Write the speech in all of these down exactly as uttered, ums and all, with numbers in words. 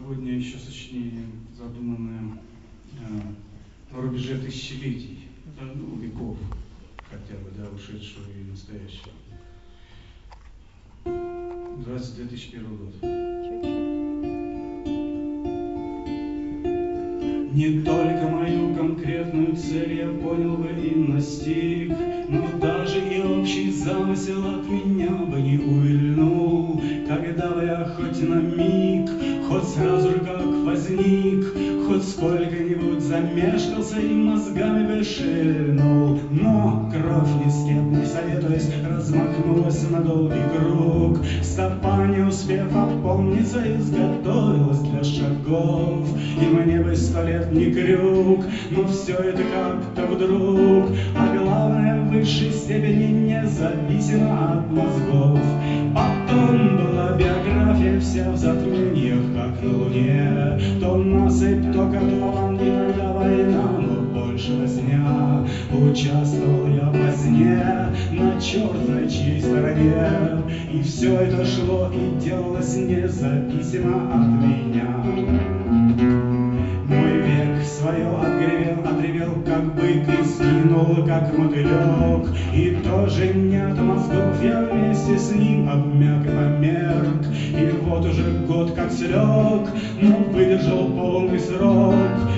новогоднее еще сочинение, задуманное э, на рубеже тысячелетий, да, ну, веков хотя бы, да, ушедшего и настоящего. Называется две тысячи первый год. Не только мою конкретную цель я понял бы и настиг, но даже и общий замысел от меня бы не увильнул, когда бы я хоть на миг, хоть сразу же как возник, хоть сколько-нибудь замешкался и мозгами бы шевельнул. Но кровь ни с кем не советуясь размахнулась на долгий круг, стопа, не успев опомниться, изготовилась для шагов, и мне бы сто лет не крюк, но все это как-то вдруг, а главное в высшей степени независимо от мозгов. Потом была биография вся в затмениях, как на луне, то насыпь, то котлован, иногда война, но больше возня. Участвовал я в возне на черт знает чьей стороне, и все это шло и делалось независимо от меня. Мой век свое отгребел, отревел, как бык, и скинул, как мотылек, и тоже нет мозгов, я вместе с ним обмяк и померк, и вот уже год как слег, но выдержал полный срок,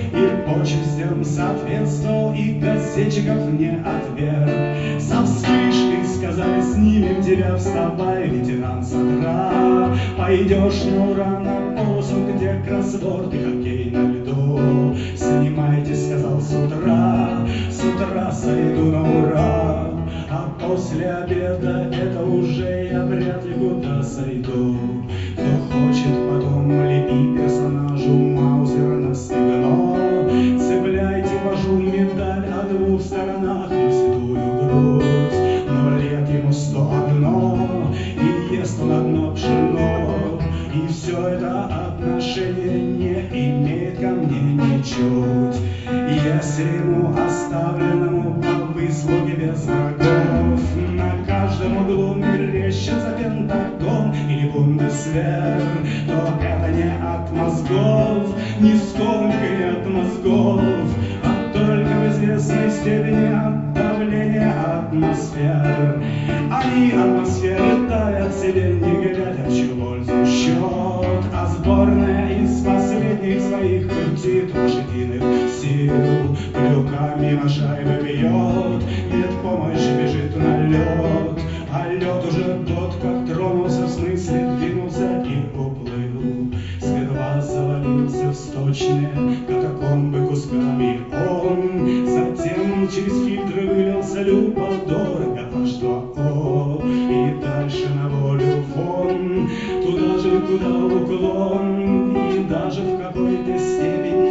и почестям соответствовал, и газетчиков не отверг. Со вспышкой сказали: снимем тебя, вставай, лейтенант, с утра пойдешь на ура на полосу, где кроссворд и хоккей на льду. Снимайте, сказал, с утра, с утра сойду на ура, а после обеда это уже я вряд ли куда сойду. Кто хочет потом, лепи персонажу маузер на стегно, цепляйте вожу медаль о двух сторонах и седую грудь, но лет ему сто одно, и ест он одно пшено, и все это отношение не имеет ко мне ничуть. Если ему оставленному по выслуге без врагов на каждом углу мерещится Пентагон или Бундесвер, то это не от мозгов, нисколько не от мозгов, а только в известной степени от давления атмосфер. Они атмосферы таят себе, не глядя, в чью пользу счет, а сборная из последних своих пыльцит лошадиных сил клюками на шайбы бьет, медпомощь бежит на лед, а лед уже год как тронулся, в смысле двинулся и уплыл, сперва завалился в сточные катакомбы кусками он, затем через фильтры вылился любо-дорого аж два о, и дальше на волю вон, туда же, куда уклон, и даже в какой-то степени